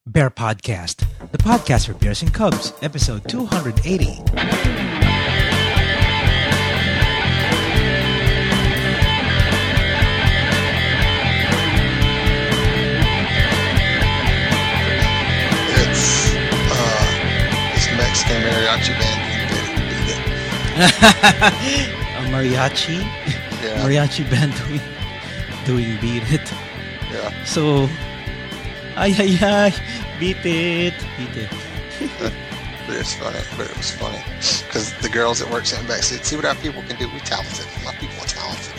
Bear Podcast, the podcast for Bears and Cubs, episode 280. This Mexican mariachi band beat it. A mariachi? Yeah. Mariachi band doing Beat It. Yeah. So, ay, beat it. But it's funny. But it was funny because the girls that work sitting back said, "See what our people can do. We talented. My people are talented."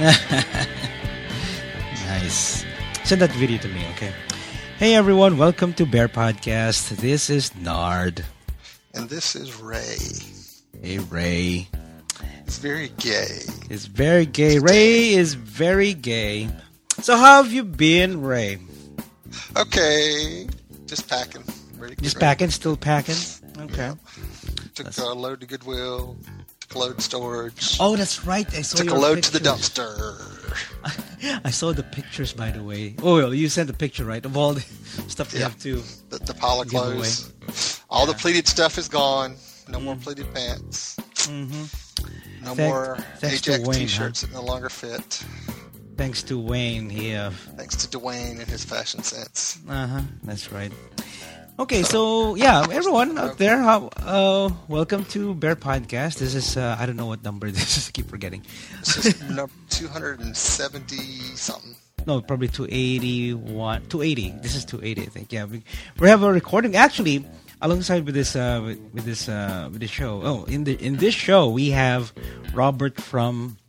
Nice. Send that video to me, okay? Hey everyone, welcome to Bear Podcast. This is Nard. And this is Ray. Hey Ray. It's very gay. It's very gay. Ray is very gay. So how have you been, Ray? Okay, just packing. Ready to get Just ready. packing, still packing? Okay. Took a load to Goodwill. Took a load to storage. Oh, that's right. I saw Took a your load to the pictures. dumpster. I saw the pictures, by the way. Oh, well, you sent the picture, right? Of all the stuff you Yeah. have to. The pile of Give clothes. All the pleated stuff is gone. No Mm. more pleated pants. Mm-hmm. No Thank- more thanks to Ajax Wayne, t-shirts that no longer fit. Thanks to Wayne, Thanks to Dwayne and his fashion sense. that's right. Okay, so yeah, everyone out there, welcome to Bear Podcast. This is I don't know what number this is. I keep forgetting. This is number 270 something. No, probably 281, 280. This is 280, I think. Yeah, we have a recording actually alongside with this show. Oh, in this show we have Robert from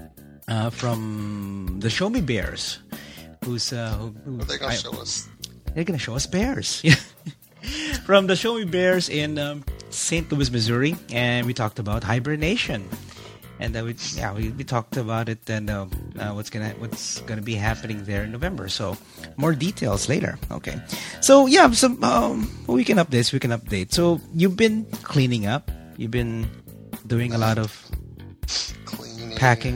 the Show Me Bears, who's What are they going to show us? They're gonna show us bears. From the Show Me Bears in St. Louis, Missouri, and we talked about hibernation, and we talked about it and what's gonna be happening there in November. So more details later. Okay, so yeah, some weekend update. So you've been cleaning up. You've been doing a lot of Cleaning. packing.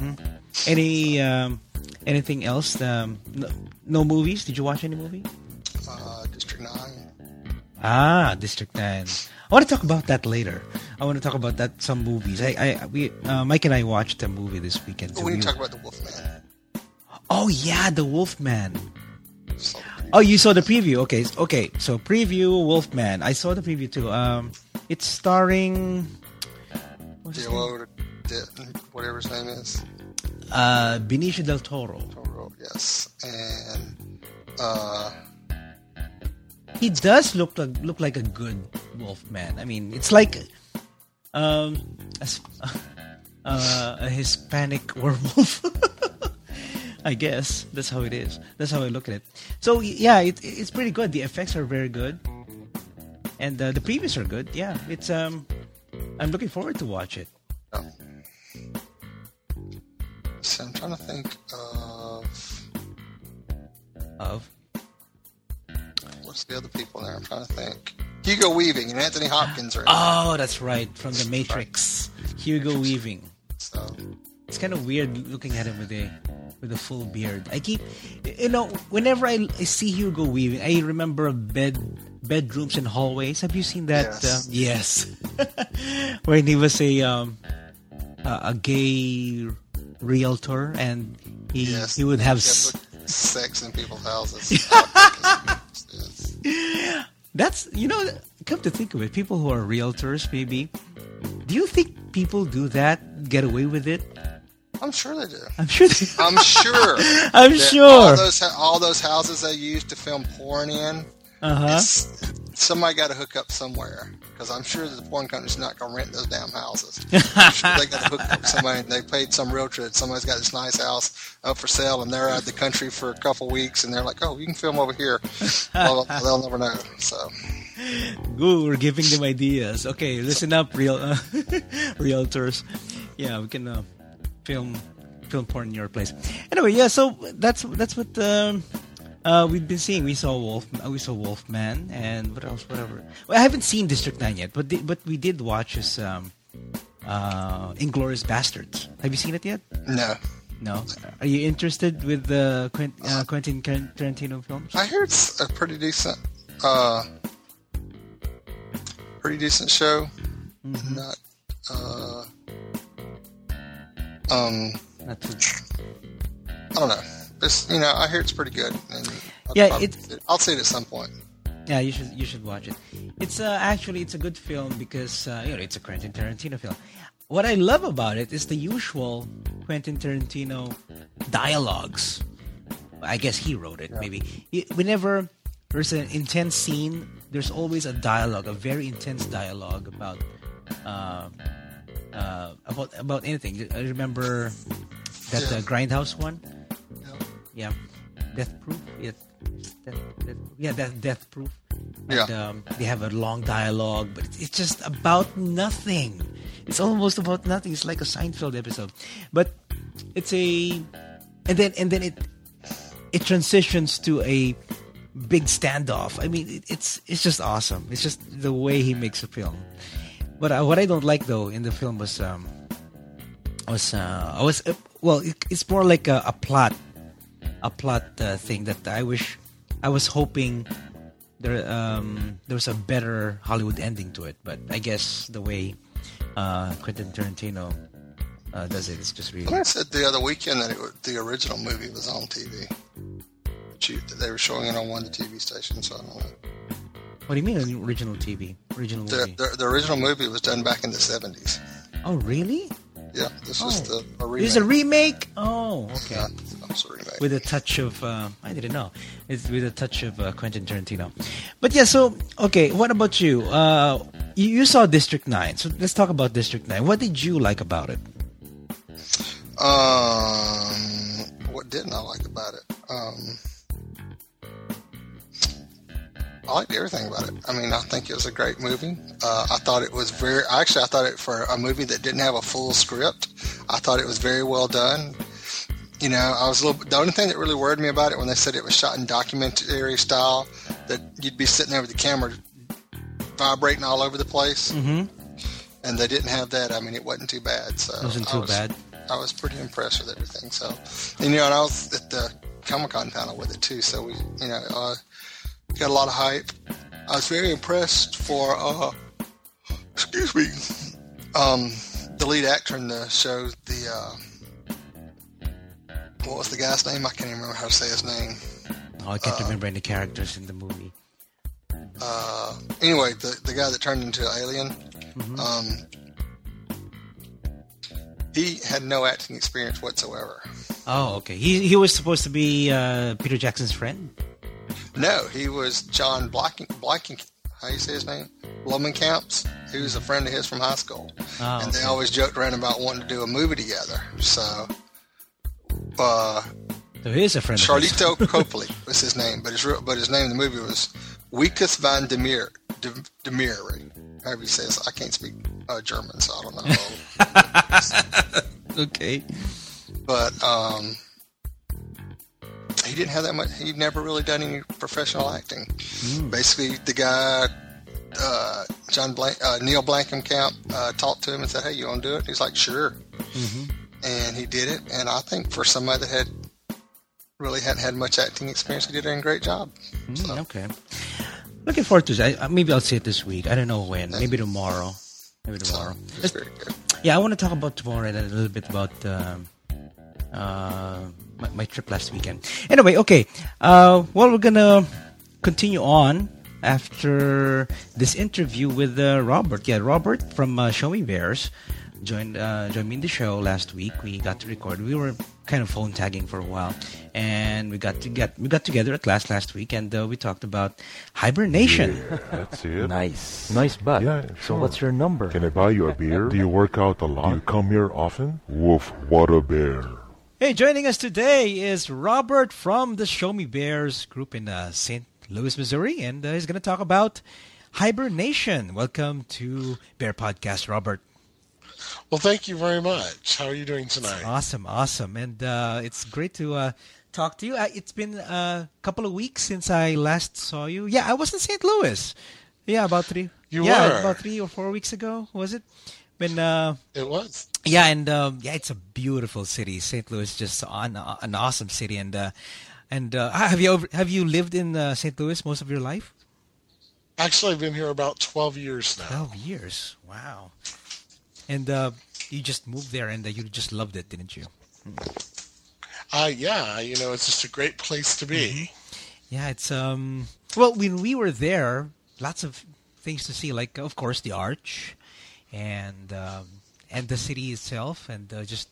Anything else? No movies? Did you watch any movie? District 9. District 9. I want to talk about that later. I want to talk about some movies. Mike and I watched a movie this weekend. We need to talk about the Wolfman. Oh yeah, the Wolfman. So, Oh, you saw the preview. Okay. So preview Wolfman. I saw the preview too. It's starring what's his name? whatever his name is. Benicio del Toro. Toro, yes. And He does look like a good Wolfman. I mean, it's like a Hispanic werewolf. I guess that's how it is. That's how I look at it. So yeah, it's pretty good. The effects are very good, and the previews are good. Yeah, it's I'm looking forward to watch it. so I'm trying to think Of what's the other people there. I'm trying to think. Hugo Weaving and Anthony Hopkins are in oh, that's right, from The Matrix. Hugo Weaving. it. So It's kind of weird looking at him with a full beard. I keep, whenever I see Hugo Weaving, I remember bedrooms and hallways. Have you seen that? Yes. Yes. When he was a gay realtor and he would have. Sex in people's houses. Yes. That's come to think of it, people who are realtors, maybe. Do you think people do that? Get away with it? I'm sure they do. I'm sure. They, I'm sure. I'm that sure. All those houses they used to film porn in. Somebody got to hook up somewhere because I'm sure that the porn company's not going to rent those damn houses. I'm sure they got to hook up with somebody. And they paid some realtor that somebody's got this nice house up for sale, and they're out of the country for a couple weeks, and they're like, "Oh, you can film over here." Well, they'll never know. So, Good, we're giving them ideas. Okay, listen up, realtors. Yeah, we can film porn in your place. Anyway, yeah. So that's what we've been seeing. We saw Wolfman, and what else? Whatever. Well, I haven't seen District 9 yet, but we did watch his Inglourious Bastards. Have you seen it yet? no. No. Are you interested with the Quentin Tarantino films? I hear it's a pretty decent Pretty decent show. Mm-hmm. Not Not too. I don't know. It's, I hear it's pretty good. And I'll see it at some point. Yeah, you should watch it. It's actually it's a good film because it's a Quentin Tarantino film. What I love about it is the usual Quentin Tarantino dialogues. I guess he wrote it. Yeah. Maybe whenever there's an intense scene, there's always a dialogue, a very intense dialogue about anything. I remember that Grindhouse one. Yeah, Death Proof. Death Proof. And, they have a long dialogue, but it's just about nothing. It's almost about nothing. It's like a Seinfeld episode, but it's and then it transitions to a big standoff. I mean, it's just awesome. It's just the way he makes a film. But what I don't like though in the film was it's more like a plot thing that I was hoping there was a better Hollywood ending to it. But I guess the way Quentin Tarantino does it, it's just really. I said the other weekend that the original movie was on TV. They were showing it on one of the TV stations, so I don't know. What do you mean original TV? Original movie? The original movie was done back in the 70s. Oh, really? Yeah, this was a remake. This is a remake? Oh, okay. Yeah, it's a remake. With a touch of, I didn't know. It's with a touch of Quentin Tarantino. But yeah, so, okay, what about you? You saw District 9, so let's talk about District 9. What did you like about it? What didn't I like about it? I liked everything about it. I mean, I think it was a great movie. I thought it was I thought it for a movie that didn't have a full script, I thought it was very well done. The only thing that really worried me about it when they said it was shot in documentary style, that you'd be sitting there with the camera vibrating all over the place. Mm-hmm. And they didn't have that. I mean, it wasn't too bad. So it wasn't too bad. I was pretty impressed with everything. So, and I was at the Comic-Con panel with it too. So we, got a lot of hype. I was very impressed for, the lead actor in the show, what was the guy's name? I can't even remember how to say his name. Oh, I can't remember any characters in the movie. Anyway, the guy that turned into an alien, he had no acting experience whatsoever. Oh, okay. He was supposed to be Peter Jackson's friend? No, he was John Blanking, how do you say his name? Blomenkamp, who was a friend of his from high school. Oh, and they always joked around about wanting to do a movie together. So, so he is a friend Charlito Copley was his name, but his name in the movie was Wikus van der Meer. However he says, I can't speak German, so I don't know. Okay. But he didn't have that much. He'd never really done any professional acting. Basically, the guy, Neil Blomkamp, talked to him and said, "Hey, you want to do it?" He's like, "Sure." And he did it. And I think for somebody that hadn't had much acting experience, he did a great job. So. Okay. Looking forward to it. Maybe I'll see it this week. I don't know when. Maybe tomorrow. It's very good. Yeah, I want to talk about tomorrow and a little bit about my trip last weekend. Anyway, okay. We're gonna continue on after this interview with Robert. Yeah, Robert from Show Me Bears joined me in the show last week. We got to record. We were kind of phone tagging for a while, and we got together at last week, and we talked about hibernation. Yeah, that's it. Nice butt. Yeah, sure. So what's your number? Can I buy you a beer? Do you work out a lot? Do you come here often? Woof, what a bear. Hey, joining us today is Robert from the Show Me Bears group in St. Louis, Missouri, and he's going to talk about hibernation. Welcome to Bear Podcast, Robert. Well, thank you very much. How are you doing tonight? Awesome. And it's great to talk to you. It's been a couple of weeks since I last saw you. Yeah, I was in St. Louis. Yeah, about 3. You were? About 3 or 4 weeks ago, was it? When it was. Yeah, and it's a beautiful city. St. Louis is just an awesome city. And have you lived in St. Louis most of your life? Actually, I've been here about 12 years now. 12 years. Wow. And you just moved there and you just loved it, didn't you? Yeah, it's just a great place to be. Yeah, it's well, when we were there, lots of things to see, like of course the arch, and the city itself, and just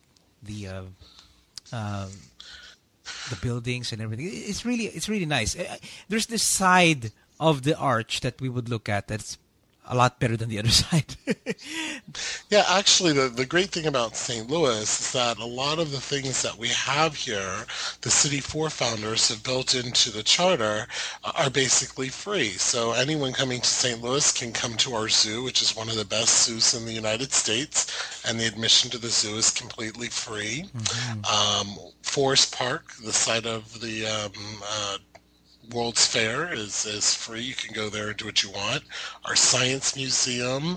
the buildings and everything. It's really nice. There's this side of the arch that we would look at that's a lot better than the other side. Yeah, actually, the great thing about St. Louis is that a lot of the things that we have here, the City 4 founders have built into the charter, are basically free. So anyone coming to St. Louis can come to our zoo, which is one of the best zoos in the United States, and the admission to the zoo is completely free. Forest Park, the site of the World's Fair, is free. You can go there and do what you want. Our Science Museum,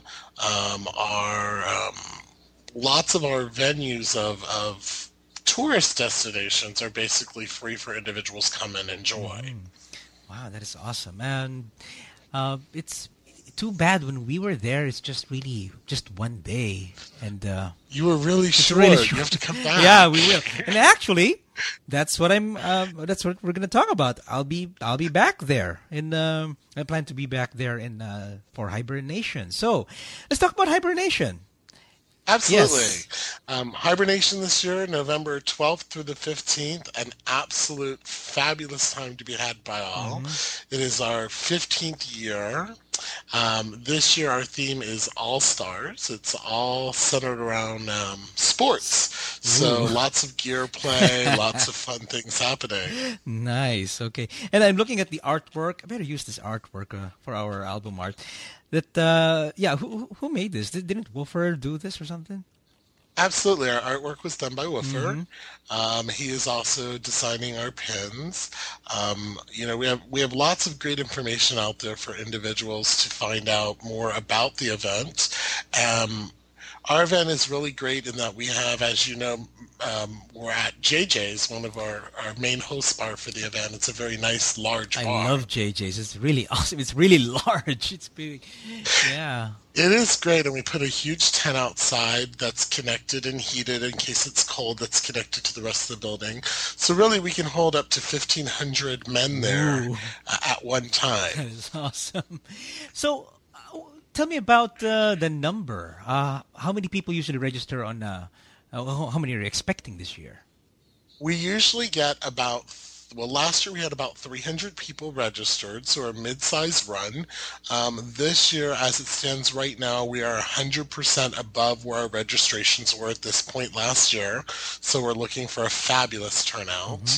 lots of our venues of tourist destinations are basically free for individuals to come and enjoy. Wow, that is awesome. And it's too bad when we were there, it's just one day. And you were really short. Really You have to come back. Yeah, we will. And actually, that's what that's what we're going to talk about. I'll be back there, and I plan to be back there for hibernation. So let's talk about hibernation. Absolutely. Yes. Hibernation this year, November 12th through the 15th, an absolute fabulous time to be had by all. It is our 15th year. This year our theme is All Stars. It's all centered around sports. So lots of gear play, lots of fun things happening. Nice. Okay. And I'm looking at the artwork. I better use this artwork for our album art. Who made this? Didn't Woofer do this or something? Absolutely. Our artwork was done by Woofer. He is also designing our pins. We have lots of great information out there for individuals to find out more about the event. Our event is really great in that we have, as you know, we're at JJ's, one of our main host bar for the event. It's a very nice, large bar. I love JJ's. It's really awesome. It's really large. It's big. Yeah. It is great, and we put a huge tent outside that's connected and heated in case it's cold, that's connected to the rest of the building. So really, we can hold up to 1,500 men there at one time. That is awesome. So tell me about the number. How many people usually register on? How many are you expecting this year? We usually get last year we had about 300 people registered, so a mid-sized run. This year, as it stands right now, we are 100% above where our registrations were at this point last year, so we're looking for a fabulous turnout.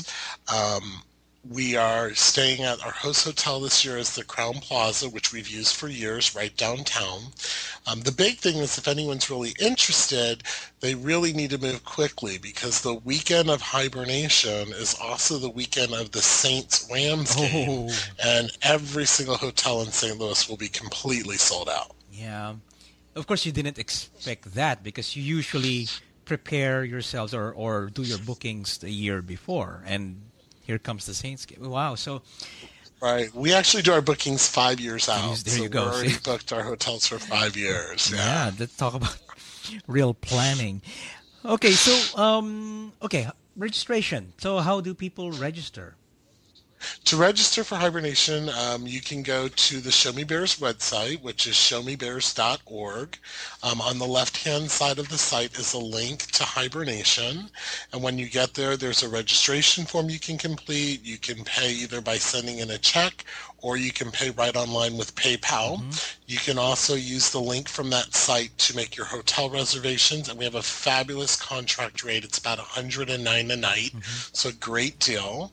We are staying at our host hotel this year is the Crown Plaza, which we've used for years, right downtown. The big thing is if anyone's really interested, they really need to move quickly because the weekend of hibernation is also the weekend of the Saints-Rams game, and every single hotel in St. Louis will be completely sold out. Yeah. Of course, you didn't expect that because you usually prepare yourselves or do your bookings the year before, and here comes the Saints game. Wow. So, right. We actually do our bookings 5 years out. There you go. We've already booked our hotels for 5 years. Yeah. Let's talk about real planning. Okay. So, registration. So how do people register? To register for hibernation, you can go to the Show Me Bears website, which is showmebears.org. On the left-hand side of the site is a link to hibernation. And when you get there, there's a registration form you can complete. You can pay either by sending in a check or you can pay right online with PayPal. You can also use the link from that site to make your hotel reservations. And we have a fabulous contract rate. It's about $109 a night, so a great deal.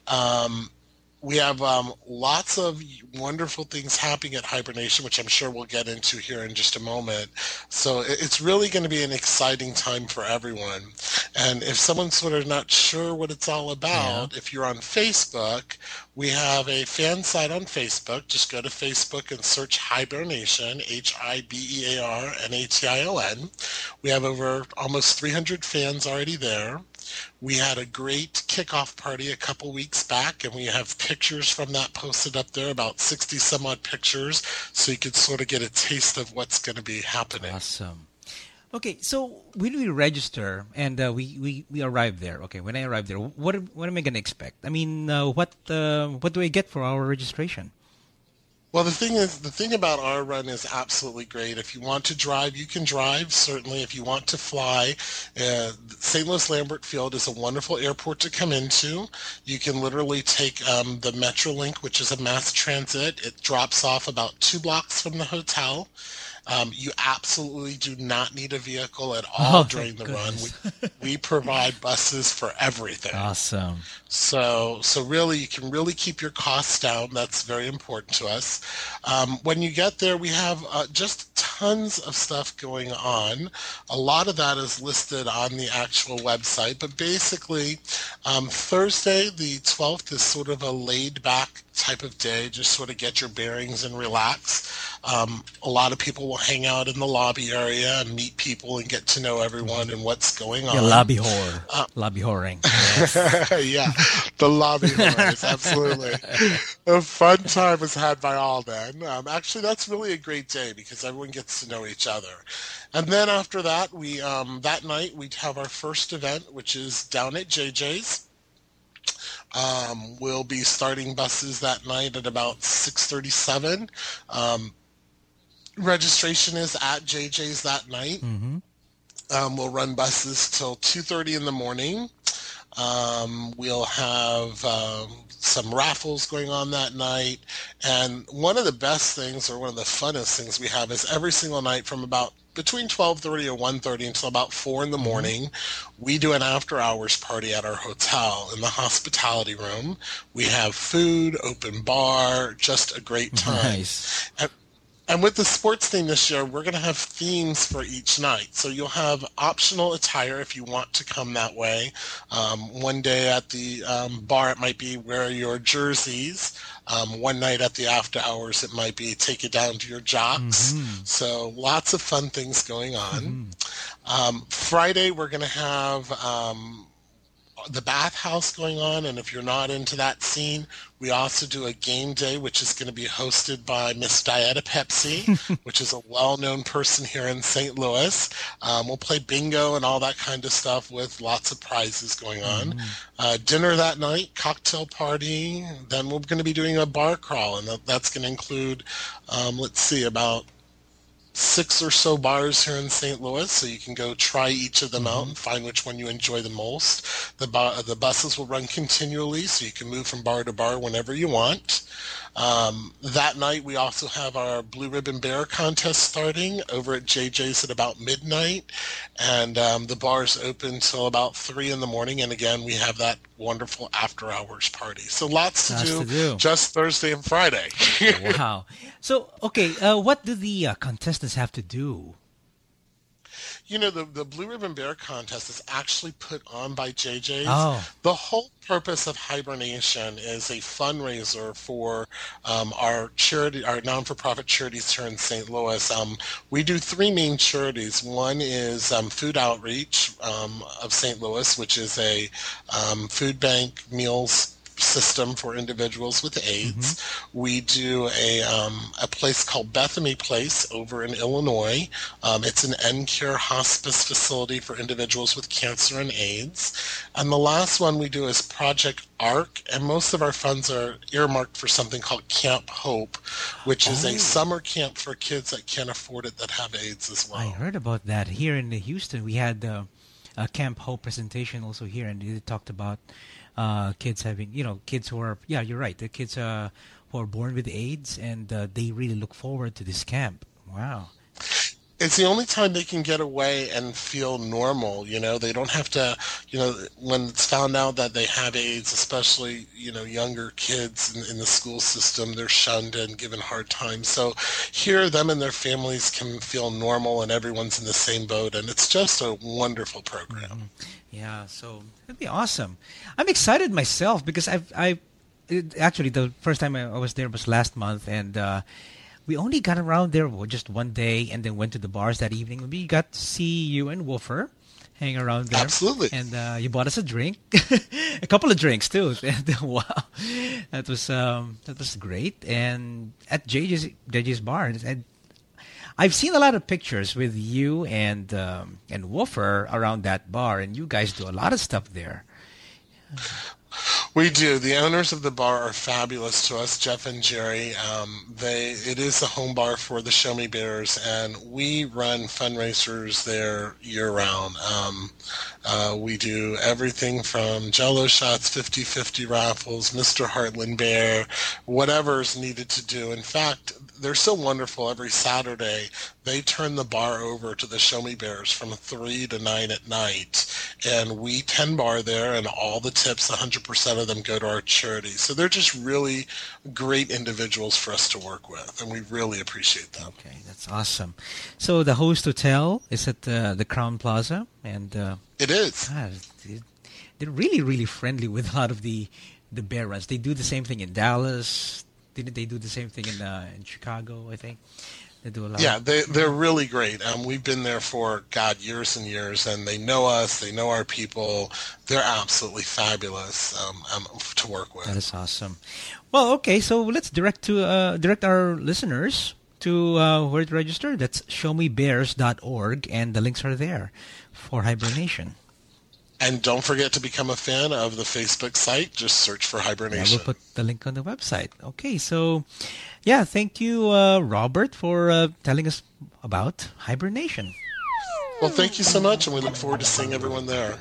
We have lots of wonderful things happening at Hibernation, which I'm sure we'll get into here in just a moment. So it's really going to be an exciting time for everyone. And if someone's sort of not sure what it's all about, if you're on Facebook, we have a fan site on Facebook. Just go to Facebook and search Hibernation, Hibearnation. We have over almost 300 fans already there. We had a great kickoff party a couple weeks back, and we have pictures from that posted up there, about 60 some odd pictures, so you could sort of get a taste of what's going to be happening. Awesome. Okay, so when we register and we arrive there, okay, when I arrive there, what am I going to expect? I mean, what do I get for our registration? Well, the thing about our run is absolutely great. If you want to drive, you can drive. Certainly, if you want to fly, St. Louis Lambert Field is a wonderful airport to come into. You can literally take the Metrolink, which is a mass transit. It drops off about 2 blocks from the hotel. You absolutely do not need a vehicle at all during the run. We provide buses for everything. Awesome. So really, you can really keep your costs down. That's very important to us. When you get there, we have just tons of stuff going on. A lot of that is listed on the actual website. But basically, Thursday, the 12th, is sort of a laid-back type of day. Just sort of get your bearings and relax. A lot of people will hang out in the lobby area and meet people and get to know everyone and what's going on. Yeah, lobby whore. Lobby whoring. Yes. Yeah, the lobby whores, absolutely. A fun time is had by all then. Actually, that's really a great day because everyone gets to know each other. And then after that, we that night we have our first event, which is down at JJ's. We'll be starting buses that night at about 6:37. Registration is at JJ's that night. Mm-hmm. We'll run buses till 2:30 in the morning. We'll have some raffles going on that night. And one of the best things, or one of the funnest things we have, is every single night from about between 12:30 or 1:30 until about 4 in the morning, we do an after-hours party at our hotel in the hospitality room. We have food, open bar, just a great time. Nice. And with the sports theme this year, we're going to have themes for each night. So you'll have optional attire if you want to come that way. One day at the bar, it might be wear your jerseys. One night at the after hours, it might be take it down to your jocks. Mm-hmm. So lots of fun things going on. Mm-hmm. Friday, we're going to have the bathhouse going on, and if you're not into that scene, we also do a game day, which is going to be hosted by Miss Dieta Pepsi, which is a well-known person here in St. Louis. We'll play bingo and all that kind of stuff with lots of prizes going on. Dinner that night, cocktail party, then we're going to be doing a bar crawl, and that's going to include, about 6 or so bars here in St. Louis, so you can go try each of them out and find which one you enjoy the most. The buses will run continually, so you can move from bar to bar whenever you want. That night, we also have our Blue Ribbon Bear contest starting over at JJ's at about midnight, and the bars open till about 3 in the morning, and again, we have that wonderful after-hours party. So lots to do just Thursday and Friday. Wow. So, okay, what do the contestants have to do? You know, the Blue Ribbon Bear contest is actually put on by JJ's. Oh. The whole purpose of Hibernation is a fundraiser for our charity, our non-for-profit charities here in St. Louis. We do 3 main charities. One is Food Outreach of St. Louis, which is a food bank meals system for individuals with AIDS. Mm-hmm. We do a place called Bethany Place over in Illinois. It's an N-Care hospice facility for individuals with cancer and AIDS. And the last one we do is Project ARC, and most of our funds are earmarked for something called Camp Hope, which is a summer camp for kids that can't afford it that have AIDS as well. I heard about that. Here in Houston, we had a Camp Hope presentation also here, and they talked about kids having, kids who are, you're right, the kids who are born with AIDS, and they really look forward to this camp. Wow. It's the only time they can get away and feel normal. They don't have to, when it's found out that they have AIDS, especially, younger kids in the school system, they're shunned and given hard time. So here, them and their families can feel normal, and everyone's in the same boat, and it's just a wonderful program. Mm-hmm. Yeah, so it'd be awesome. I'm excited myself because actually the first time I was there was last month, and we only got around there just one day and then went to the bars that evening. We got to see you and Woofer, hang around there. Absolutely. And you bought us a drink, a couple of drinks too. And, wow, that was great. And at JJ's bar, and I've seen a lot of pictures with you and Woofer around that bar, and you guys do a lot of stuff there. We do. The owners of the bar are fabulous to us, Jeff and Jerry. It is the home bar for the Show Me Bears, and we run fundraisers there year-round. We do everything from Jell-O shots, 50-50 raffles, Mr. Heartland Bear, whatever's needed to do. In fact, they're so wonderful. Every Saturday, they turn the bar over to the Show Me Bears from 3 to 9 at night, and we 10 bar there, and all the tips, 100% of them go to our charity. So they're just really great individuals for us to work with, and we really appreciate them. Okay, that's awesome. So the Host Hotel is at the Crown Plaza, and it is. God, they're really, really friendly with a lot of the bear runs. They do the same thing in Dallas. Didn't they do the same thing in Chicago, I think? They do a lot. Yeah, they're really great. We've been there for, years and years, and they know us. They know our people. They're absolutely fabulous to work with. That is awesome. Well, okay, so let's direct our listeners to where to register. That's showmebears.org, and the links are there for hibernation. And don't forget to become a fan of the Facebook site. Just search for Hibernation. Yeah, we'll put the link on the website. Okay, so, yeah, thank you, Robert, for telling us about hibernation. Well, thank you so much, and we look forward to seeing everyone there.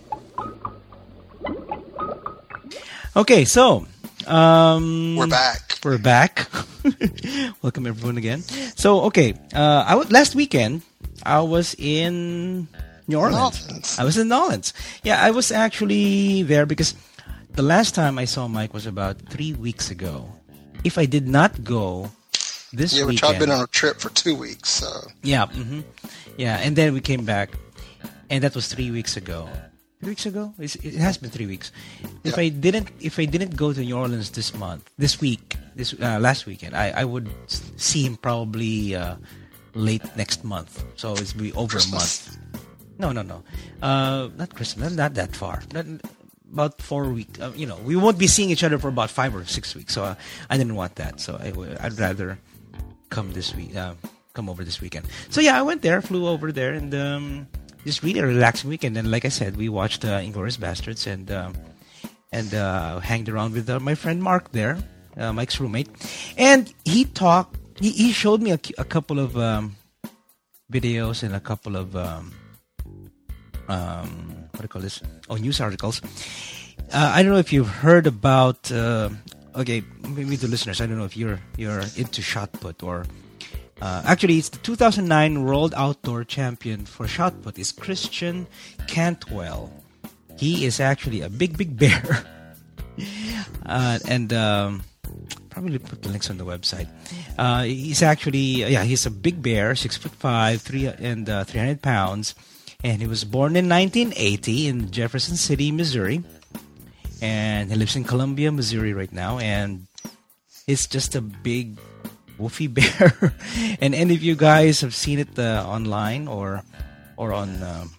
Okay, so... we're back. We're back. Welcome, everyone, again. So, okay, last weekend, I was in... New Orleans. I was in New Orleans. Yeah, I was actually there because the last time I saw Mike was about 3 weeks ago. If I did not go this weekend... Yeah, which I've been on a trip for 2 weeks, so... Yeah, yeah, and then we came back, and that was 3 weeks ago. 3 weeks ago? It has been 3 weeks. If I didn't go to New Orleans last weekend, I would see him probably late next month. So it's be over Christmas. a month. No. Not Christmas. Not that far. About 4 weeks. We won't be seeing each other for about 5 or 6 weeks. So I didn't want that. So I'd rather come over this weekend. So yeah, I went there, flew over there, and just really a relaxing weekend. And like I said, we watched Inglourious Basterds and hanged around with my friend Mark there, Mike's roommate, and he talked. He showed me a couple of videos and a couple of what do you call this? Oh, news articles. I don't know if you've heard about. Okay, maybe the listeners. I don't know if you're into shot put or. Actually, it's the 2009 World Outdoor Champion for shot put is Christian Cantwell. He is actually a big bear, and probably put the links on the website. He's actually he's a big bear, 6'5", 300 pounds. And he was born in 1980 in Jefferson City, Missouri. And he lives in Columbia, Missouri right now. And it's just a big, woofy bear. And any of you guys have seen it online or on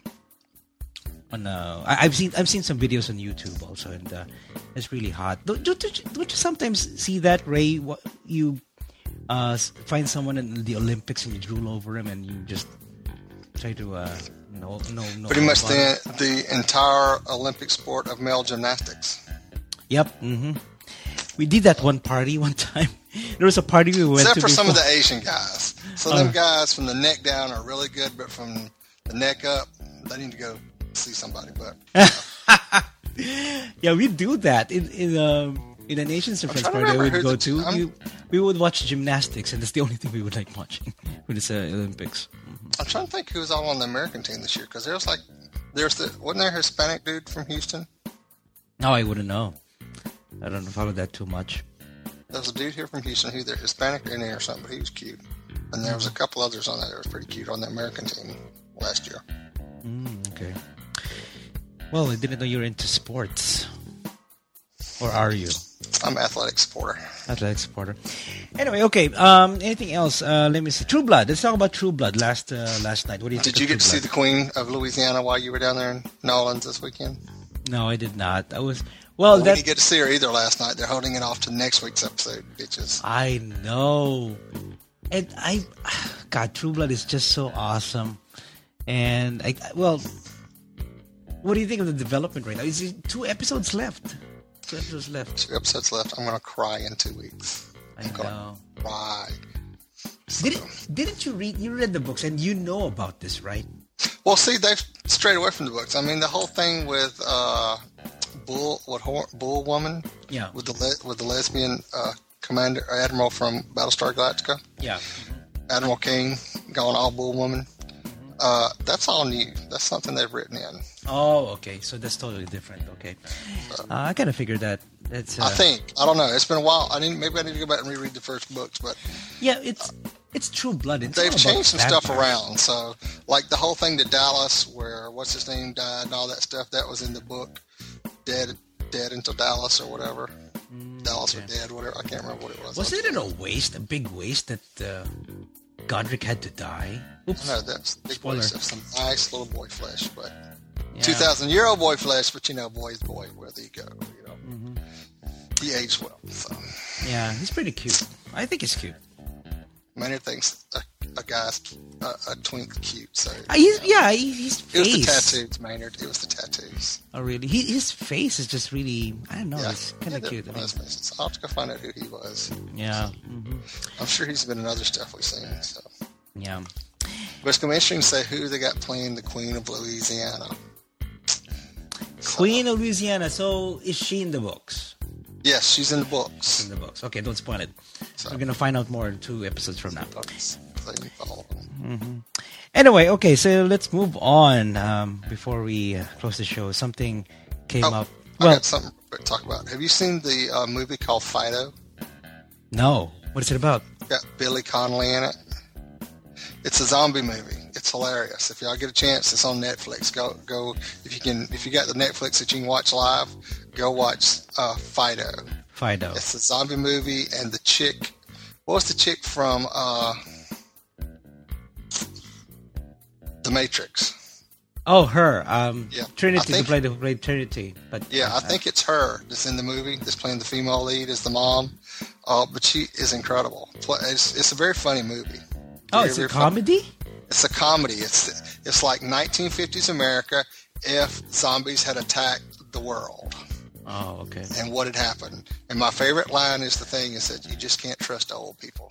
I've seen some videos on YouTube also, and it's really hot. Don't you sometimes see that, Ray? You find someone in the Olympics and you drool over him and you just try to no. Pretty much the entire Olympic sport of male gymnastics. Yep. We did that one time. There was a party we went to. Except for some of the Asian guys. So them guys from the neck down are really good, but from the neck up, they need to go see somebody. But yeah, we do that in an Asian friends party we would go to. We would watch gymnastics, and that's the only thing we would like watching with this Olympics. I'm trying to think who was all on the American team this year, because wasn't there a Hispanic dude from Houston? No, I wouldn't know. I don't follow that too much. There was a dude here from Houston who either Hispanic or Indian or something, but he was cute. And there was a couple others on that was pretty cute on the American team last year. Okay. Well, I didn't know you were into sports. Or are you? I'm an athletic supporter. Athletic supporter. Anyway, okay. Anything else? Let me see. True Blood. Let's talk about True Blood. Last night. What do you think? Did you get to see the Queen of Louisiana while you were down there in New Orleans this weekend? No, I did not. I was we didn't get to see her either last night. They're holding it off to next week's episode, bitches. I know. And God, True Blood is just so awesome. And what do you think of the development right now? Is it 2 episodes left? 2 episodes left. 2 episodes left. I'm gonna cry in 2 weeks. I know. Cry. Didn't you read? You read the books, and you know about this, right? Well, see, they've strayed away from the books. I mean, the whole thing with Bull Woman, yeah, with the lesbian commander admiral from Battlestar Galactica, yeah, Admiral King going all Bull Woman. That's all new. That's something they've written in. Oh, okay. So that's totally different. Okay, I kind of figured that. It's. I don't know. It's been a while. Maybe I need to go back and reread the first books, but yeah, it's True Blood. They've changed some stuff around. So, like the whole thing to Dallas, where what's his name died and all that stuff, that was in the book, Dead Until Dallas or whatever. Dallas or Dead, whatever. I can't remember what it was. Wasn't it a big waste that Godric had to die? Oops. No, that's big waste of some nice little boy flesh, but 2,000-year-old boy flesh. But boy's boy, wherever you go, he aged well. So. Yeah, he's pretty cute. I think he's cute. Maynard thinks a guy's a twink cute. So his face. It was the tattoos, Maynard. It was the tattoos. Oh, really? His face is just really, I don't know. Yeah. It's kind of cute. I'll have to go find out who he was. Yeah. I'm sure he's been in other stuff we've seen. So. Yeah. But it's going to be interesting to say who they got playing the Queen of Louisiana. Queen of Louisiana. So is she in the books? Yes, she's in the books. In the books. Okay, don't spoil it. So, we're going to find out more in 2 episodes from now. Anyway, okay, so let's move on before we close the show. Something came up. Well, I got something to talk about. Have you seen the movie called Fido? No. What is it about? Got Billy Connolly in it. It's a zombie movie. It's hilarious. If y'all get a chance, it's on Netflix. Go if you got the Netflix that you can watch live, go watch Fido. Fido. It's a zombie movie, and the chick. What was the chick from The Matrix? Oh, her. Yeah. Trinity, who played Trinity. But I think it's her that's in the movie. That's playing the female lead as the mom. But she is incredible. It's a very funny movie. It's a comedy? Funny. It's a comedy. It's like 1950s America if zombies had attacked the world. Oh, okay. And what had happened. And my favorite line is that you just can't trust old people.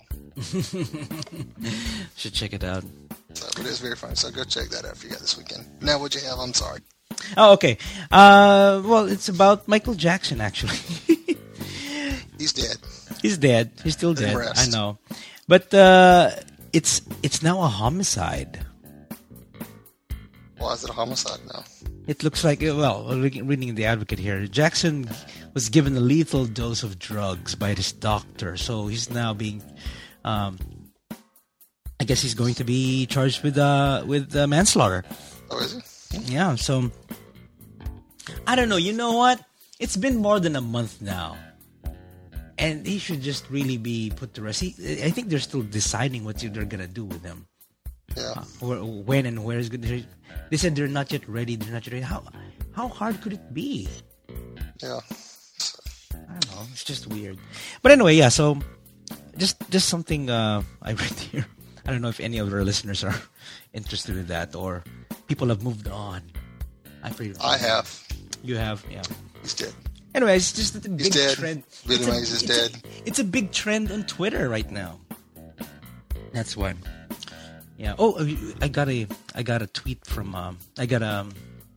Should check it out. So, but it's very funny. So go check that out if you got this weekend. Now, what'd you have? I'm sorry. Oh, okay. Well, it's about Michael Jackson, actually. He's dead. He's dead. He's still dead. I know. But it's now a homicide. Why is it a homicide now? It looks like, reading The Advocate here, Jackson was given a lethal dose of drugs by his doctor. So he's now being, I guess he's going to be charged with manslaughter. Oh, is he? Yeah, so, I don't know. You know what? It's been more than a month now. And he should just really be put to rest. I think they're still deciding what they're going to do with him. Yeah. When and where is good. They said they're not yet ready. How hard could it be? Yeah. I don't know. It's just weird. But anyway, yeah. So just something I read here. I don't know if any of our listeners are interested in that or people have moved on. I have. You have, yeah. He's dead. Anyway, it's just a big trend. Billy Mays is dead. It's a big trend on Twitter right now. That's why. Yeah. Oh, I got a tweet from I got a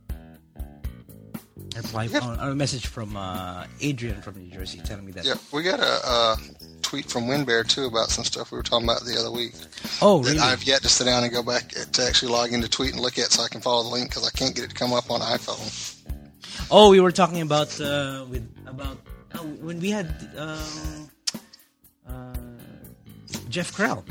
message from Adrian from New Jersey telling me that. Yeah, we got a tweet from Windbear too about some stuff we were talking about the other week. Oh, really? That I've yet to sit down and go back to actually log into tweet and look at so I can follow the link because I can't get it to come up on iPhone. Oh, we were talking about when we had Jeff Krell.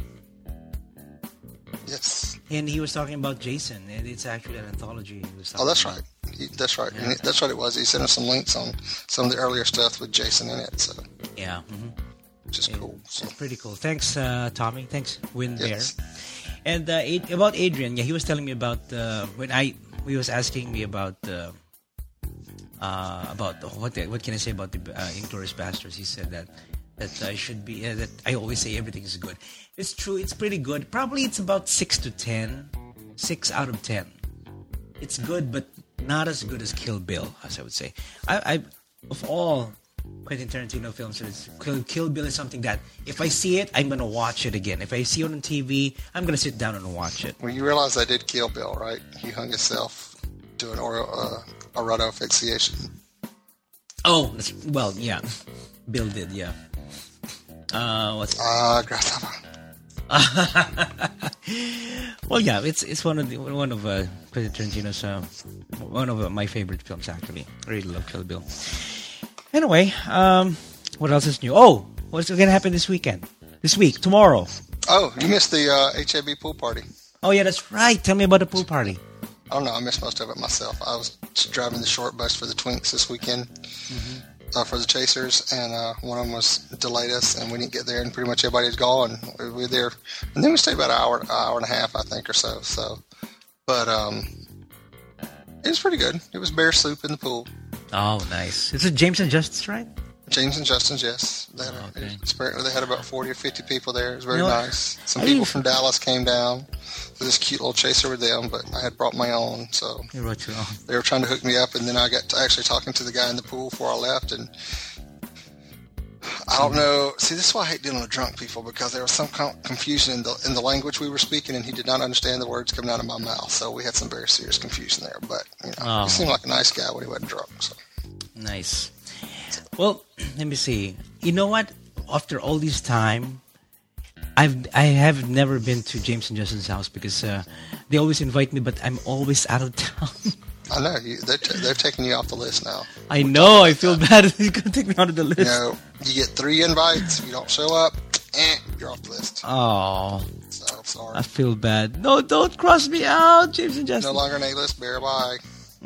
Yes. And he was talking about Jason, and it's actually an anthology. That's right. That's right. Yeah. That's what it was. He sent us some links on some of the earlier stuff with Jason in it. So. Yeah. Which is cool. So. It's pretty cool. Thanks, Tommy. Thanks, Win Yes. Bear. And about Adrian, he was telling me about he was asking me about what can I say about the Inglourious Basterds. He said that I should be that I always say everything is good. It's true. It's pretty good. Probably it's about 6 to 10, 6 out of 10. It's good, but not as good as Kill Bill, as I would say. I of all Quentin Tarantino films, Kill Bill is something that if I see it, I'm gonna watch it again. If I see it on TV, I'm gonna sit down and watch it. Well, you realize I did Kill Bill, right? He hung himself doing auto asphyxiation. Oh, well, yeah. Bill did, yeah. What's Grasshopper. Well, yeah, it's one of Quentin Tarantino's one of my favorite films, actually. I really love Kill Bill. Anyway, what else is new? Oh, what's going to happen this weekend? This week, tomorrow. Oh, you missed the HAB pool party. Oh, yeah, that's right. Tell me about the pool party. I don't know. I missed most of it myself. I was driving the short bus for the Twinks this weekend for the Chasers, and one of them delayed us, and we didn't get there, and pretty much everybody was gone. We were there, and then we stayed about an hour and a half, I think, or so. But it was pretty good. It was bear soup in the pool. Oh, nice. Is it James and Justice, right? James and Justin's, yes. Apparently they had about 40 or 50 people there. It was very nice. Some I people didn't- from Dallas came down for this cute little chaser with them, but I had brought my own, so You wrote your own. they were trying to hook me up, and then I got to actually talking to the guy in the pool before I left, and I don't know. See, this is why I hate dealing with drunk people, because there was some confusion in the language we were speaking, and he did not understand the words coming out of my mouth, so we had some very serious confusion there, but he seemed like a nice guy when he wasn't drunk, so. Nice. Well, let me see. You know what? After all this time, I have never been to James and Justin's house because they always invite me, but I'm always out of town. I know they've taken you off the list now. I know. I feel bad. He's gonna take me out of the list. You get 3 invites. If you don't show up, you're off the list. Oh, So sorry. I feel bad. No, don't cross me out, James and Justin. No longer an A-list bear. Bye.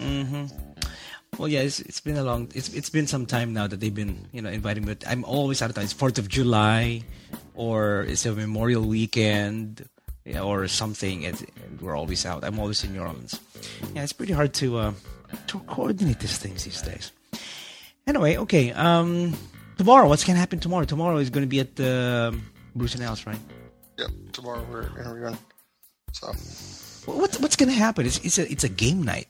Well, yeah, it's been a long. It's been some time now that they've been inviting me. But I'm always out of time. It's 4th of July, or it's a Memorial Weekend, or something. We're always out. I'm always in New Orleans. Yeah, it's pretty hard to coordinate these things these days. Anyway, okay. Tomorrow, what's gonna happen tomorrow? Tomorrow is gonna be at Bruce and Al's, right? Yep. Tomorrow we're interviewing. So. What's gonna happen? It's a game night.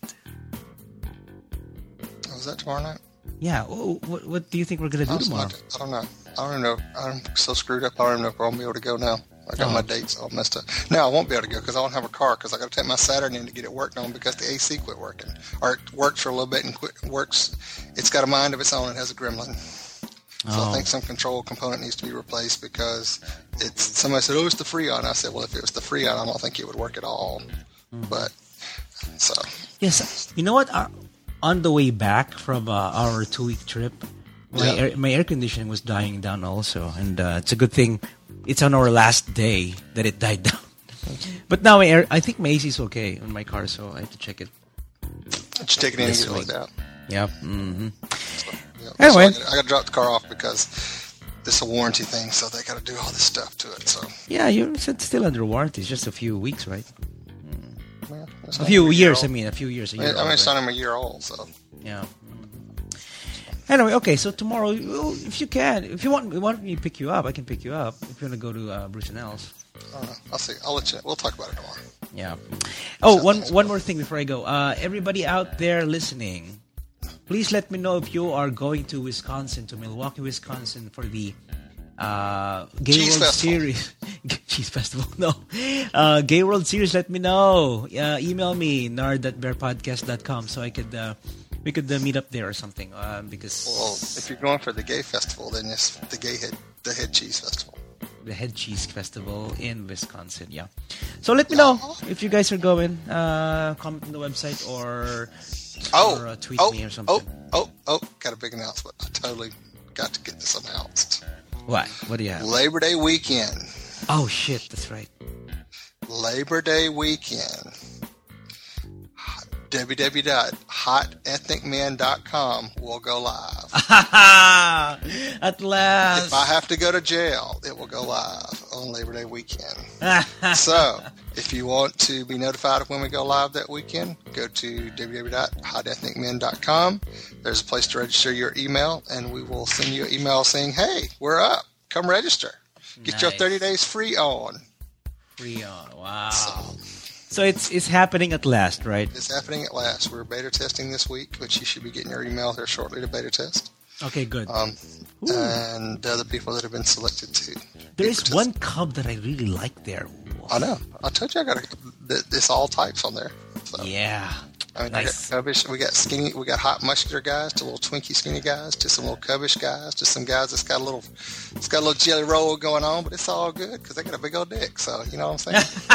Oh, is that tomorrow night? Yeah. What do you think we're gonna do tomorrow? I don't know. I don't even know. I'm so screwed up. I don't even know if I'll be able to go now. I got my dates all messed up. No, I won't be able to go because I don't have a car because I got to take my Saturn in to get it worked on because the AC quit working. Or it worked for a little bit and works. It's got a mind of its own. It has a gremlin. So I think some control component needs to be replaced because somebody said, it's the Freon. I said, well, if it was the Freon, I don't think it would work at all. But, so. Yes. You know what? On the way back from our 2-week trip, my air conditioning was dying down also. And it's a good thing it's on our last day that it died down. But now I think my AC is okay on my car, so I have to check it. Did you take it in and get it looked out? Yeah. Mm-hmm. Anyway. Anyway. I got to drop the car off because this is a warranty thing, so they got to do all this stuff to it. So. Yeah, you're still under warranty. It's just a few weeks, right? Yeah, A few years, I mean, a few years. It's not even a year old, so. Yeah. Anyway, okay, so tomorrow, if you want me to pick you up, I can pick you up. If you want to go to Bruce and Al's. I don't know. I'll see. I'll let you. We'll talk about it tomorrow. Yeah. Oh, one more thing before I go. Everybody out there listening, please let me know if you are going to Wisconsin, to Milwaukee, Wisconsin, for the Gay Cheese World Festival. Series. Cheese Festival, no. Gay World Series, let me know. Email me, nard@bearpodcast.com, so we could meet up there or something. Because Well, if you're going for the gay festival, then it's the head cheese festival. the Head Cheese Festival in Wisconsin, yeah. So let me know if you guys are going. Comment on the website or tweet me or something. Got a big announcement. I totally got to get this announced. What? What do you have? Labor Day weekend. Oh, shit, that's right. Labor Day weekend. www.hotethnicmen.com will go live. At last. If I have to go to jail, it will go live on Labor Day weekend. So, if you want to be notified of when we go live that weekend, go to www.hotethnicmen.com. There's a place to register your email, and we will send you an email saying, hey, we're up. Come register. Get your 30 days free on. Free on. Wow. So it's happening at last, right? It's happening at last. We're beta testing this week, which you should be getting your email here shortly to beta test. Okay, good. And other people that have been selected too. There is one cub that I really like there. I know. I told you I got this all types on there. So. Yeah. I mean, nice. We got skinny, we got hot muscular guys to little twinky skinny guys to some little cubbish guys to some guys that's got a little jelly roll going on, but it's all good because they got a big old dick. So you know what I'm saying?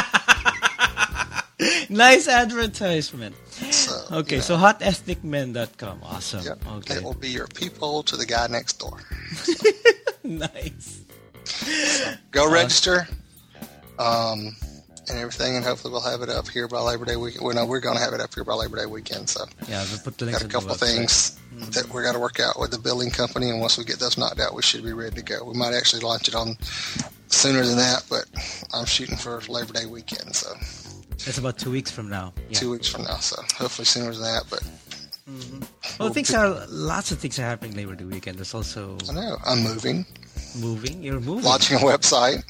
Nice advertisement. So, okay, so hotethnicmen.com. Awesome. Yep. Okay. It will be your peephole to the guy next door. So. Nice. So, go register. And everything, and hopefully we'll have it up here by Labor Day weekend. Well, no, we're going to have it up here by Labor Day weekend. So yeah, we'll put the links. Got a couple of things that we're going to work out with the billing company, and once we get those knocked out, we should be ready to go. We might actually launch it on sooner than that, but I'm shooting for Labor Day weekend. So that's about 2 weeks from now. Yeah. 2 weeks from now, so hopefully sooner than that. But well, lots of things are happening Labor Day weekend. There's also I know I'm moving. You're moving. Launching a website.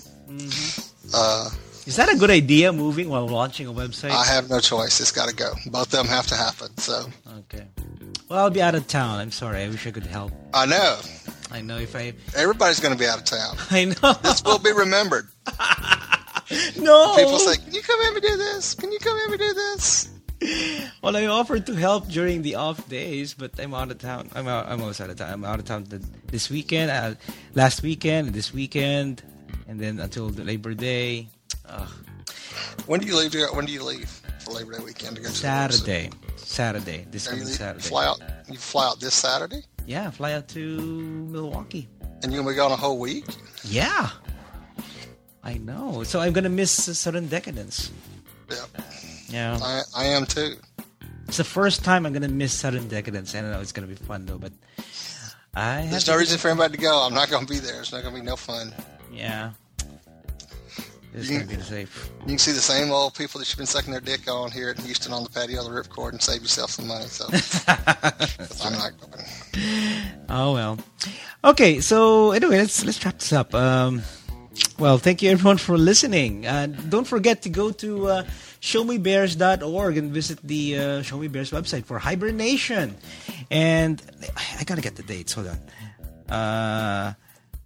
Is that a good idea, moving while launching a website? I have no choice. It's got to go. Both of them have to happen. So. Okay. Well, I'll be out of town. I'm sorry. I wish I could help. I know. Everybody's going to be out of town. I know. This will be remembered. No. People say, can you come in and do this? Can you come in and do this? Well, I offered to help during the off days, but I'm out of town. I'm almost out of town. I'm out of town this weekend, last weekend, this weekend, and then until the Labor Day. When do you leave for Labor Day weekend to go to Saturday. This coming Saturday. You fly out this Saturday? Yeah, fly out to Milwaukee. And you're going to be gone a whole week? Yeah. I know. So I'm going to miss Southern Decadence. Yep. Yeah. I am too. It's the first time I'm going to miss Southern Decadence. I don't know. It's going to be fun though, but there's no reason for anybody to go. I'm not going to be there. It's not going to be no fun. Yeah. It's going to be safe. You can see the same old people that you've been sucking their dick on here in Houston on the patio of the Ripcord and save yourself some money. So I'm not going. Oh well. Okay, so anyway, let's wrap this up. Well, thank you everyone for listening. Don't forget to go to showmebears.org and visit the Show Me Bears website for hibernation. And I gotta get the dates. Hold on.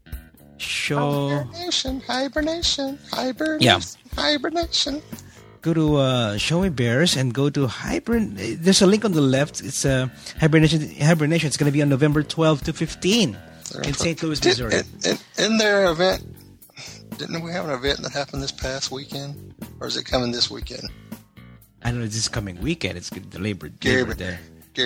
Hibernation. Yeah. Hibernation. Go to Show Me Bears and go to Hibernation. There's a link on the left. It's Hibernation. It's going to be on November 12 to 15 in St. Louis, Missouri. In their event, didn't we have an event that happened this past weekend? Or is it coming this weekend? I don't know. It's this coming weekend. It's the Labor Gear Day.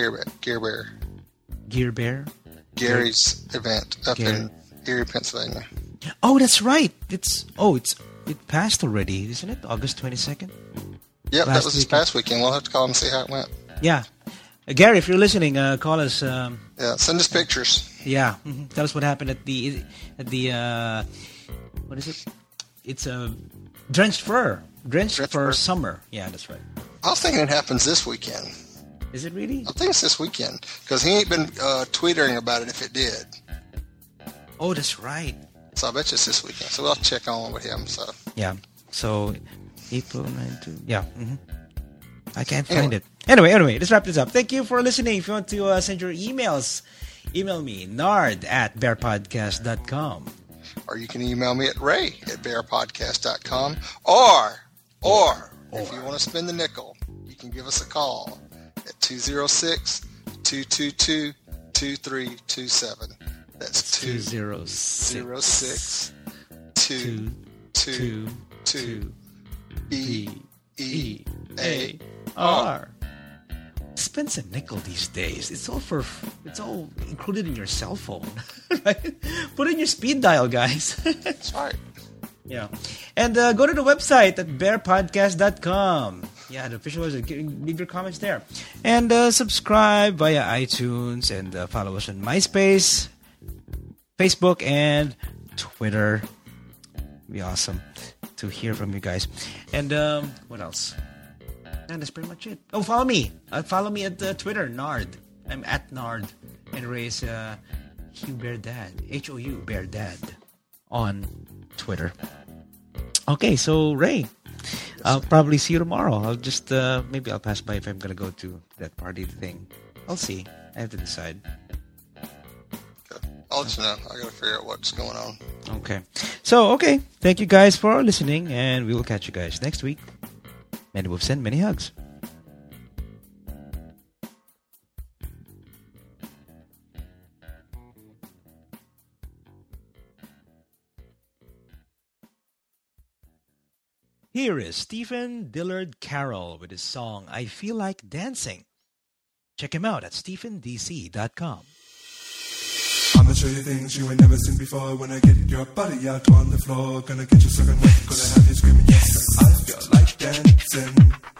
Gear Bear. Gary's event up in Erie, Pennsylvania. Oh, that's right. It passed already, isn't it? August 22nd? Yep, that was this past weekend. We'll have to call and see how it went. Yeah. Gary, if you're listening, call us. Yeah, send us pictures. Yeah. Mm-hmm. Tell us what happened at the what is it? It's a Drenched Fur Summer. Yeah, that's right. I was thinking it happens this weekend. Is it really? I think it's this weekend because he ain't been tweeting about it if it did. Oh, that's right. So I bet you it's this weekend. So we'll check on with him. So yeah. So April 9th. Yeah. Mm-hmm. I can't find it. Anyway, let's wrap this up. Thank you for listening. If you want to send your emails, email me, nard@bearpodcast.com. Or you can email me at ray@bearpodcast.com. Or if you want to spend the nickel, you can give us a call at 206-222-2327. That's 206-222-BEAR. Spend some nickel these days. It's all included in your cell phone, right? Put in your speed dial, guys. That's right. Yeah. And go to the website at bearpodcast.com. Yeah, the official website. Leave your comments there. And subscribe via iTunes and follow us on MySpace, Facebook, and Twitter. It'd be awesome to hear from you guys. And what else? And that's pretty much it. Oh, follow me. Follow me at Twitter, Nard. I'm at Nard. And Ray's Hugh Bear Dad. H-O-U Bear Dad on Twitter. Okay, so Ray, I'll probably see you tomorrow. I'll just, maybe I'll pass by if I'm going to go to that party thing. I'll see. I have to decide. Okay. I'll let you know. I got to figure out what's going on. Okay. So, okay. Thank you guys for listening, and we will catch you guys next week. Many wolves and many hugs. Here is Stephen Dillard Carroll with his song, I Feel Like Dancing. Check him out at stephendc.com. I'ma show you things you ain't never seen before. When I get your body out on the floor, gonna get you sucking wet, gonna have you screaming, yes, I feel like dancing.